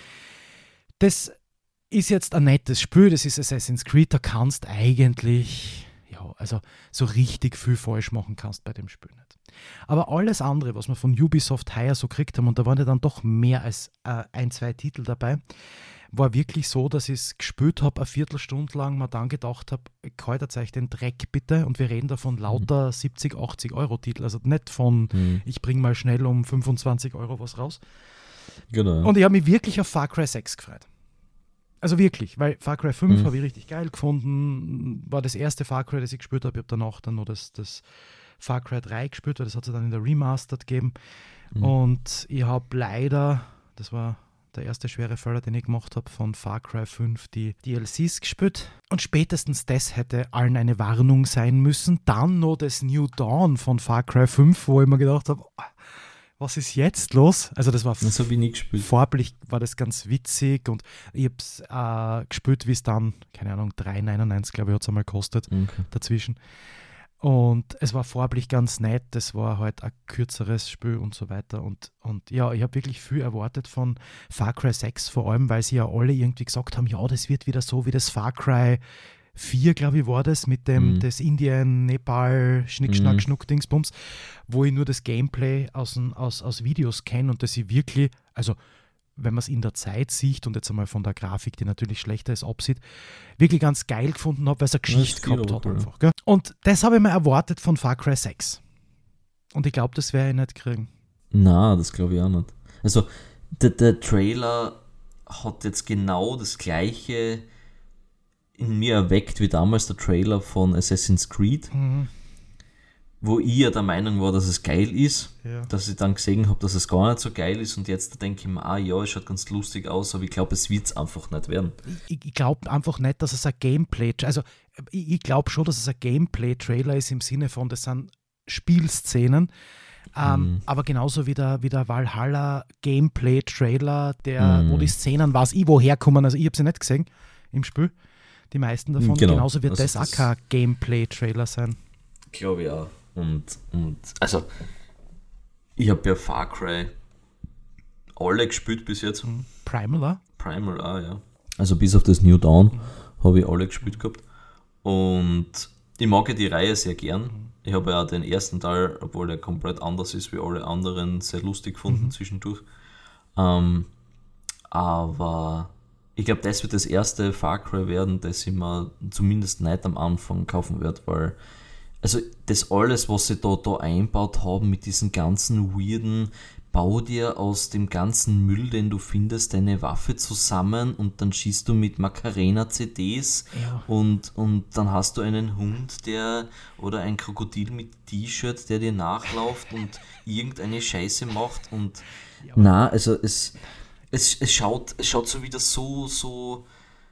Das ist jetzt ein nettes Spiel, das ist Assassin's Creed, da kannst eigentlich, ja, also so richtig viel falsch machen kannst bei dem Spiel nicht. Aber alles andere, was wir von Ubisoft heuer so gekriegt haben, und da waren ja dann doch mehr als äh, ein, zwei Titel dabei, war wirklich so, dass ich es gespielt habe, eine Viertelstunde lang, mir dann gedacht habe, haltet euch den Dreck bitte, und wir reden da von lauter siebzig, achtzig Euro Titel, also nicht von, Mhm. ich bringe mal schnell um fünfundzwanzig Euro was raus. Genau. Ja. Und ich habe mich wirklich auf Far Cry sechs gefreut. Also wirklich, weil Far Cry fünf Mhm. habe ich richtig geil gefunden, war das erste Far Cry, das ich gespielt habe. Ich habe danach dann noch das, das Far Cry drei gespielt, weil das hat es dann in der Remastered gegeben. Mhm. Und ich habe leider, das war der erste schwere Fehler, den ich gemacht habe, von Far Cry fünf, die D L Cs gespielt. Und spätestens das hätte allen eine Warnung sein müssen. Dann noch das New Dawn von Far Cry fünf, wo ich mir gedacht habe, oh, was ist jetzt los? Also das war Das habe ich nie gespielt. farblich war das ganz witzig und ich habe es äh, gespielt, wie es dann, keine Ahnung, drei neunundneunzig glaube ich hat es einmal gekostet Okay. dazwischen. Und es war farblich ganz nett, es war halt ein kürzeres Spiel und so weiter. Und, und ja, ich habe wirklich viel erwartet von Far Cry sechs, vor allem, weil sie ja alle irgendwie gesagt haben, ja, das wird wieder so wie das Far Cry vier, glaube ich, war das, mit dem Mhm. das Indien, Nepal, Schnick, Schnack, Mhm. Schnuck, Dingsbums, wo ich nur das Gameplay aus, den- aus, aus Videos kenne und das ich wirklich, also wenn man es in der Zeit sieht und jetzt einmal von der Grafik, die natürlich schlechter ist, absieht, wirklich ganz geil gefunden habe, weil es eine Geschichte viel gehabt hat aber cool. einfach. Gell? Und das habe ich mir erwartet von Far Cry sechs. Und ich glaube, das werde ich nicht kriegen. Na, das glaube ich auch nicht. Also, der, der Trailer hat jetzt genau das gleiche in mir erweckt wie damals der Trailer von Assassin's Creed, Mhm. wo ich ja der Meinung war, dass es geil ist, Ja. dass ich dann gesehen habe, dass es gar nicht so geil ist, und jetzt denke ich mir, ah ja, es schaut ganz lustig aus, aber ich glaube, es wird es einfach nicht werden. Ich, ich glaube einfach nicht, dass es ein Gameplay, also ich, ich glaube schon, dass es ein Gameplay-Trailer ist im Sinne von, das sind Spielszenen, ähm, Mhm. aber genauso wie der, wie der Valhalla Gameplay-Trailer, der, Mhm. wo die Szenen, weiß ich, woher kommen, also ich habe sie nicht gesehen im Spiel, die meisten davon, Genau. genauso wird Also das auch das- kein Gameplay-Trailer sein. Glaube ich auch. Und, und also, ich habe ja Far Cry alle gespielt bis jetzt. Primal, auch? Primal auch, ja. Also bis auf das New Dawn mhm. habe ich alle gespielt gehabt. Und ich mag ja die Reihe sehr gern. Mhm. Ich habe ja auch den ersten Teil, obwohl der komplett anders ist wie alle anderen, sehr lustig gefunden mhm. zwischendurch. Ähm, aber ich glaube, das wird das erste Far Cry werden, das ich mir zumindest nicht am Anfang kaufen werde, weil also das alles, was sie da, da einbaut haben mit diesen ganzen weirden, bau dir aus dem ganzen Müll, den du findest, deine Waffe zusammen und dann schießt du mit Macarena-C Ds ja. und, und dann hast du einen Hund, der oder ein Krokodil mit T-Shirt, der dir nachläuft und irgendeine Scheiße macht und ja. na, also es, es, es, schaut, es schaut so wieder so, so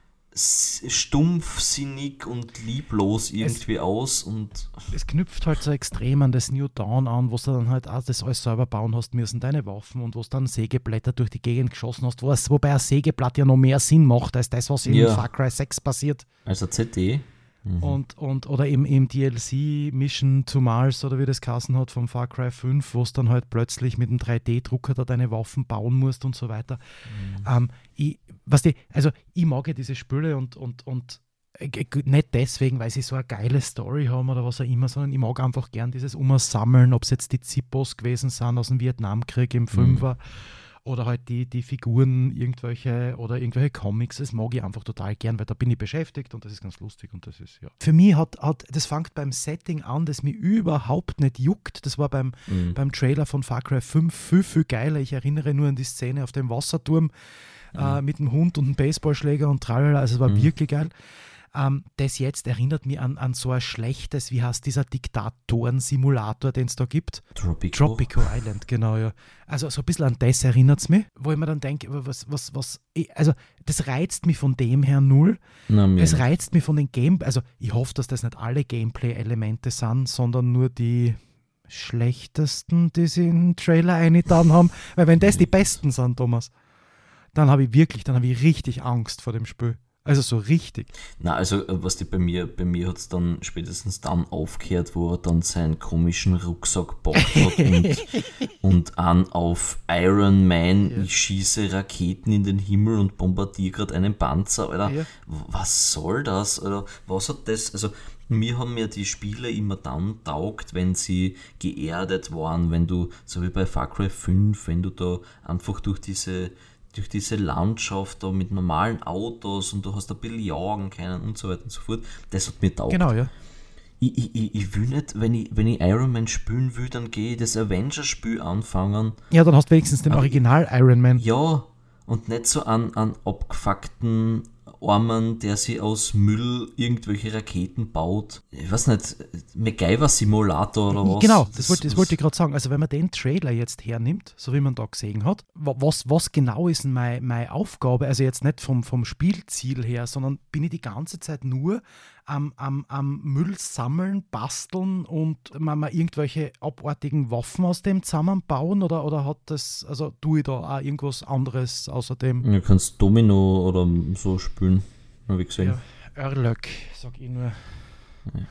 stumpfsinnig und lieblos irgendwie es, aus und es knüpft halt so extrem an das New Dawn an, wo du dann halt auch das alles selber bauen hast müssen, deine Waffen und wo du dann Sägeblätter durch die Gegend geschossen hast, wo es, wobei ein Sägeblatt ja noch mehr Sinn macht, als das, was in ja. Far Cry sechs passiert. Also Z D. Mhm. Und, und, oder im, im D L C Mission to Mars oder wie das geheißen hat vom Far Cry fünf, wo es dann halt plötzlich mit einem drei D-Drucker da deine Waffen bauen musst und so weiter. Mhm. Ähm, ich, was die, also ich mag ja diese Spiele und, und, und nicht deswegen, weil sie so eine geile Story haben oder was auch immer, sondern ich mag einfach gern dieses Umsammeln, ob es jetzt die Zippos gewesen sind aus dem Vietnamkrieg im Fünfer mhm. oder halt die, die Figuren, irgendwelche oder irgendwelche Comics, das mag ich einfach total gern, weil da bin ich beschäftigt und das ist ganz lustig und das ist, ja. Für mich hat, hat das fängt beim Setting an, das mich überhaupt nicht juckt. Das war beim, mhm. beim Trailer von Far Cry fünf viel, viel geiler. Ich erinnere nur an die Szene auf dem Wasserturm mhm. äh, mit dem Hund und einem Baseballschläger und tralala, also es war mhm. wirklich geil. Ähm, das jetzt erinnert mich an, an so ein schlechtes, wie heißt dieser Diktatoren-Simulator, den es da gibt? Tropico. Tropico Island, genau, ja. Also so ein bisschen an das erinnert es mich, wo ich mir dann denke, was, was, was, ich, also das reizt mich von dem her null. Na, es reizt mich von den Game, also ich hoffe, dass das nicht alle Gameplay-Elemente sind, sondern nur die schlechtesten, die sie in den Trailer eingetan haben, weil wenn das die besten sind, Thomas, dann habe ich wirklich, dann habe ich richtig Angst vor dem Spiel. Also so richtig. Na, also was die bei mir, bei mir hat es dann spätestens dann aufgehört, wo er dann seinen komischen Rucksack gebaut hat und, und an auf Iron Man, ja. ich schieße Raketen in den Himmel und bombardiere gerade einen Panzer, Alter. Ja. Was soll das? Oder was hat das? Also mir haben mir die Spiele immer dann taugt, wenn sie geerdet waren, wenn du, so wie bei Far Cry fünf, wenn du da einfach durch diese durch diese Landschaft da mit normalen Autos und du hast ein bisschen jagen können und so weiter und so fort, das hat mir taugt. Genau, ja. Ich, ich, ich will nicht, wenn ich, wenn ich Iron Man spielen will, dann gehe ich das Avengers-Spiel anfangen. Ja, dann hast du wenigstens den Original Iron Man. Ja, und nicht so an, an abgefuckten Armen, der sie aus Müll irgendwelche Raketen baut. Ich weiß nicht, MacGyver-Simulator oder was? Genau, das, das wollte, das wollte ich gerade sagen. Also wenn man den Trailer jetzt hernimmt, so wie man da gesehen hat, was, was genau ist meine, meine Aufgabe, also jetzt nicht vom, vom Spielziel her, sondern bin ich die ganze Zeit nur am, am, am Müll sammeln, basteln und mal, mal irgendwelche abartigen Waffen aus dem zusammenbauen oder, oder hat das, also tue ich da auch irgendwas anderes außerdem? Du kannst Domino oder so spielen, habe ich gesehen. Ja, Örlök, sag ich nur. Ja.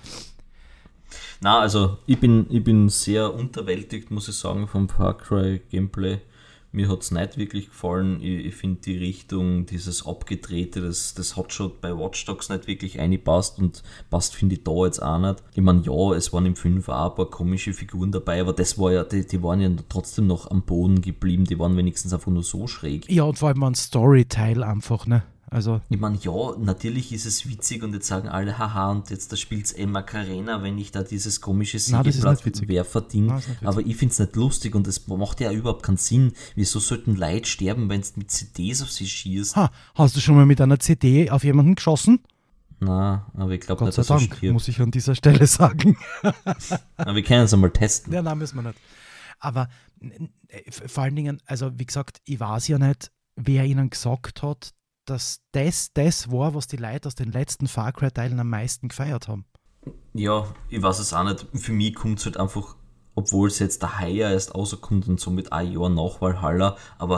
Na, also ich bin, ich bin sehr unterwältigt, muss ich sagen, vom Far Cry Gameplay. Mir hat es nicht wirklich gefallen. Ich, ich finde die Richtung, dieses Abgedrehte, das, das hat schon bei Watch Dogs nicht wirklich eingepasst und passt, finde ich, da jetzt auch nicht. Ich meine, ja, es waren im fünf auch ein paar komische Figuren dabei, aber das war ja, die, die waren ja trotzdem noch am Boden geblieben, die waren wenigstens einfach nur so schräg. Ja, und vor allem ein Storyteil einfach, ne? Also ich meine, ja, natürlich ist es witzig und jetzt sagen alle, haha, und jetzt da spielt es Emma Macarena, wenn ich da dieses komische Sägeblatt-Werfer-Ding, aber ich finde es nicht lustig und es macht ja überhaupt keinen Sinn. Wieso sollten Leute sterben, wenn du mit C Ds auf sie schießt? Ha, hast du schon mal mit einer C D auf jemanden geschossen? Nein, aber ich glaube nicht, dass er stirbt. Muss ich an dieser Stelle sagen. Aber wir können es einmal testen. Ja, nein, müssen wir nicht. Aber vor allen Dingen, also wie gesagt, ich weiß ja nicht, wer ihnen gesagt hat, dass das das war, was die Leute aus den letzten Far Cry-Teilen am meisten gefeiert haben. Ja, ich weiß es auch nicht. Für mich kommt es halt einfach, obwohl es jetzt der Heuer erst rauskommt und somit ein Jahr nach Valhalla, aber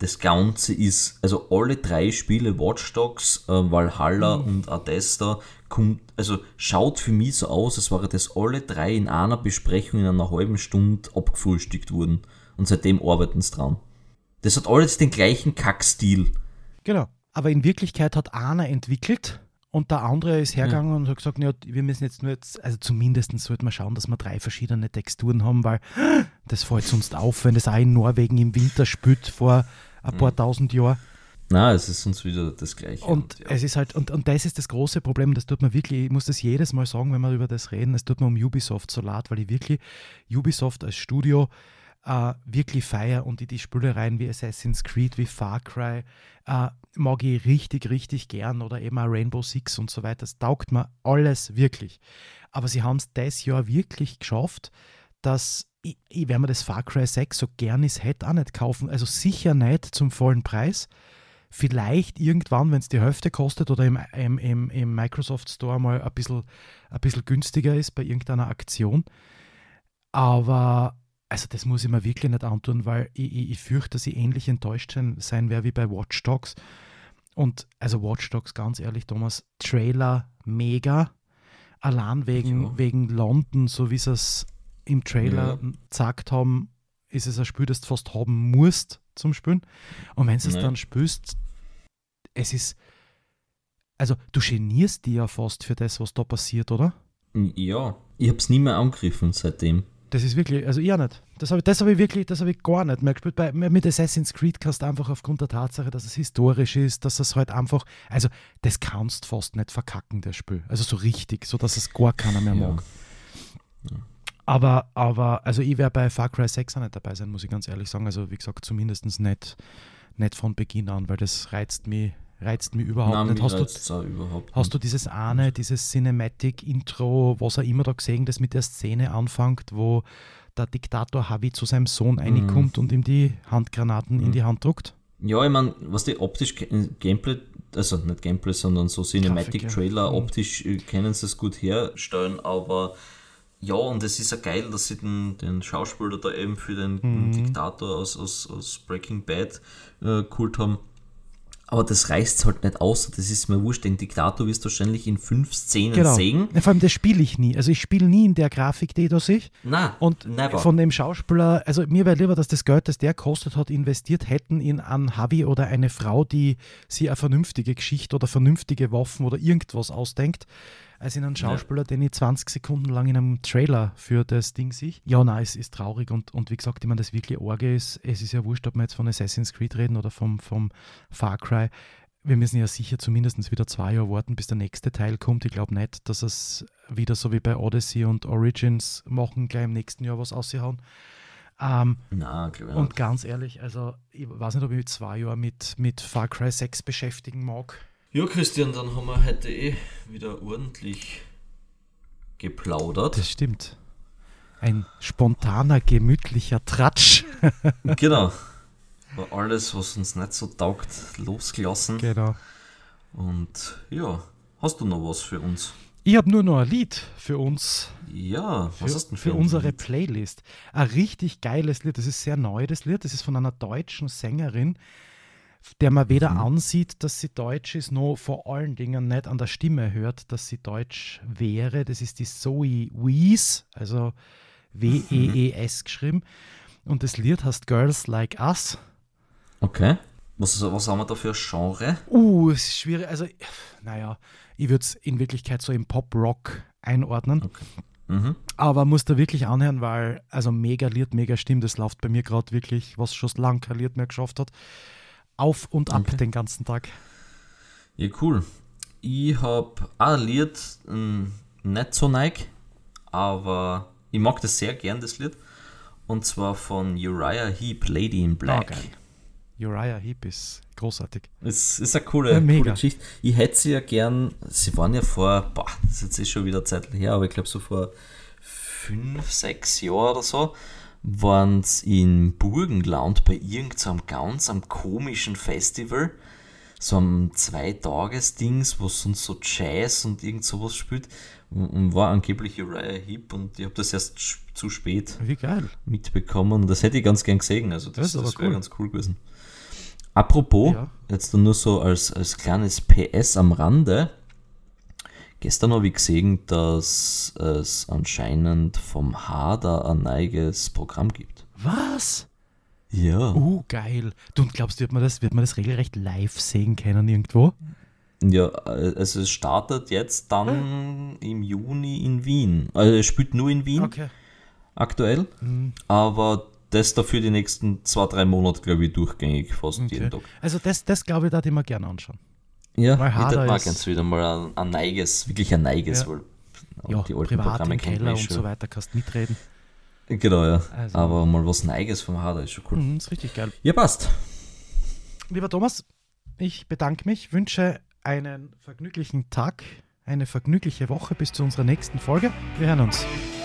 das Ganze ist, also alle drei Spiele, Watch Dogs, äh, Valhalla mhm. und Adesta, kommt, also schaut für mich so aus, als wäre das alle drei in einer Besprechung in einer halben Stunde abgefrühstückt wurden. Und seitdem arbeiten sie dran. Das hat alles den gleichen Kackstil. Genau, aber in Wirklichkeit hat einer entwickelt und der andere ist hergegangen ja. und hat gesagt, ja, wir müssen jetzt nur jetzt, also zumindest sollten wir schauen, dass wir drei verschiedene Texturen haben, weil das fällt sonst auf, wenn das auch in Norwegen im Winter spült vor ein paar mhm. tausend Jahren. Na, es ist sonst wieder das Gleiche. Und, und ja. es ist halt, und, und das ist das große Problem, das tut mir wirklich, ich muss das jedes Mal sagen, wenn wir über das reden, es tut mir um Ubisoft so leid, weil ich wirklich Ubisoft als Studio Uh, wirklich feier und die, die Spielereien wie Assassin's Creed, wie Far Cry uh, mag ich richtig, richtig gern oder eben auch Rainbow Six und so weiter. Das taugt mir alles wirklich. Aber sie haben es das Jahr wirklich geschafft, dass ich, ich werde mir das Far Cry sechs so gern es hätte auch nicht kaufen. Also sicher nicht zum vollen Preis. Vielleicht irgendwann, wenn es die Hälfte kostet oder im, im, im, im Microsoft Store mal ein bisschen, ein bisschen günstiger ist bei irgendeiner Aktion. Aber also das muss ich mir wirklich nicht antun, weil ich, ich, ich fürchte, dass ich ähnlich enttäuscht sein, sein werde wie bei Watch Dogs. Und also Watch Dogs, ganz ehrlich, Thomas, Trailer mega. Allein wegen, ja. wegen London, so wie sie es im Trailer ja. gesagt haben, ist es ein Spiel, das du fast haben musst zum Spielen. Und wenn du es dann spielst, es ist, also du genierst dich ja fast für das, was da passiert, oder? Ja, ich habe es nie mehr angegriffen seitdem. Das ist wirklich, also ich auch nicht. Das habe ich, das hab ich wirklich, das habe ich gar nicht mehr gespielt. Bei, mit Assassin's Creed kannst du einfach aufgrund der Tatsache, dass es historisch ist, dass es halt einfach, also das kannst du fast nicht verkacken, das Spiel. Also so richtig, so dass es gar keiner mehr mag. Ja. Ja. Aber, aber, also ich werde bei Far Cry sechs auch nicht dabei sein, muss ich ganz ehrlich sagen. Also wie gesagt, zumindest nicht, nicht von Beginn an, weil das reizt mich, reizt mich überhaupt Nein, nicht. Hast, du, überhaupt hast nicht. du dieses eine, dieses Cinematic-Intro, was er immer da gesehen, das mit der Szene anfängt, wo der Diktator Havi zu seinem Sohn mm. reinkommt und ihm die Handgranaten mm. in die Hand druckt? Ja, ich meine, was die optisch Gameplay, also nicht Gameplay, sondern so Cinematic-Trailer, ja. optisch äh, können sie es gut herstellen, aber ja, und es ist ja geil, dass sie den, den Schauspieler da eben für den mm. Diktator aus, aus, aus Breaking Bad äh, geholt haben. Aber das reißt halt nicht aus, das ist mir wurscht, den Diktator wirst du wahrscheinlich in fünf Szenen genau. sehen. Ja, vor allem das spiele ich nie, also ich spiele nie in der Grafik, die da sehe. Nein, und never. Von dem Schauspieler, also mir wäre lieber, dass das Geld, das der kostet hat, investiert hätten in einen Havi oder eine Frau, die sich eine vernünftige Geschichte oder vernünftige Waffen oder irgendwas ausdenkt, als in einen Schauspieler, ja. den ich zwanzig Sekunden lang in einem Trailer für das Ding sehe. Ja, nein, es ist traurig und, und wie gesagt, ich meine, das wirklich Orge ist, es ist ja wurscht, ob wir jetzt von Assassin's Creed reden oder vom, vom Far Cry. Wir müssen ja sicher zumindest wieder zwei Jahre warten, bis der nächste Teil kommt. Ich glaube nicht, dass es wieder so wie bei Odyssey und Origins machen, gleich im nächsten Jahr was aushauen. Ähm, Nein, glaube ich und nicht. Ganz ehrlich, also ich weiß nicht, ob ich mich zwei Jahre mit, mit Far Cry sechs beschäftigen mag. Ja, Christian, dann haben wir heute eh wieder ordentlich geplaudert. Das stimmt. Ein spontaner, gemütlicher Tratsch. Genau. War alles, was uns nicht so taugt, losgelassen. Genau. Und ja, hast du noch was für uns? Ich habe nur noch ein Lied für uns. Ja, was für, hast du denn für, für ein unsere Lied? Playlist. Ein richtig geiles Lied. Das ist sehr neu, das Lied. Das ist von einer deutschen Sängerin, der man weder mhm. ansieht, dass sie deutsch ist, noch vor allen Dingen nicht an der Stimme hört, dass sie deutsch wäre. Das ist die Zoe Wees, also W E E S geschrieben. Und das Lied heißt Girls Like Us. Okay. Was, was haben wir da für ein Genre? Uh, es ist schwierig. Also, naja, ich würde es in Wirklichkeit so im Pop-Rock einordnen. Okay. Mhm. Aber muss da wirklich anhören, weil, also mega Lied, mega Stimme, das läuft bei mir gerade wirklich, was schon lang kein Lied mehr geschafft hat. Auf und ab okay. den ganzen Tag. Ja, cool. Ich habe ein Lied, m, nicht so neig, aber ich mag das sehr gern, das Lied. Und zwar von Uriah Heep, Lady in Black. Oh, Uriah Heep ist großartig. Es ist eine coole, ja, coole Geschichte. Ich hätte sie ja gern, sie waren ja vor, boah, das ist jetzt schon wieder Zeit her, aber ich glaube so vor fünf, sechs Jahren oder so, waren sie in Burgenland bei irgendeinem ganz am komischen Festival, so einem Zwei-Tages-Dings, wo sonst so Jazz und irgend sowas spielt, und war angeblich Uriah Heep und ich habe das erst zu spät Wie geil. mitbekommen und das hätte ich ganz gern gesehen, also das, das, das wäre cool. ganz cool gewesen. Apropos, Ja. jetzt nur so als, als kleines P S am Rande. Gestern habe ich gesehen, dass es anscheinend vom Hader ein neues Programm gibt. Was? Ja. Uh, geil. Du und glaubst, wird man das, wird man das regelrecht live sehen können irgendwo? Ja, also es startet jetzt dann im Juni in Wien. Also es spielt nur in Wien Okay. aktuell, Mhm. aber das dafür die nächsten zwei, drei Monate, glaube ich, durchgängig, fast Okay. jeden Tag. Also das, das glaube ich, da ich mir gerne anschauen. Ja, Weil ich Hader mag ist- jetzt wieder mal ein, ein Neiges, wirklich ein Neiges, Ja. weil Ja, die alten privat Programme im kennt Keller man eh und schon. so weiter, kannst mitreden. Genau, ja. Also- Aber mal was Neiges vom Hader ist schon cool. Mhm, ist richtig geil. Ja, passt. Lieber Thomas, ich bedanke mich, wünsche einen vergnüglichen Tag, eine vergnügliche Woche bis zu unserer nächsten Folge. Wir hören uns.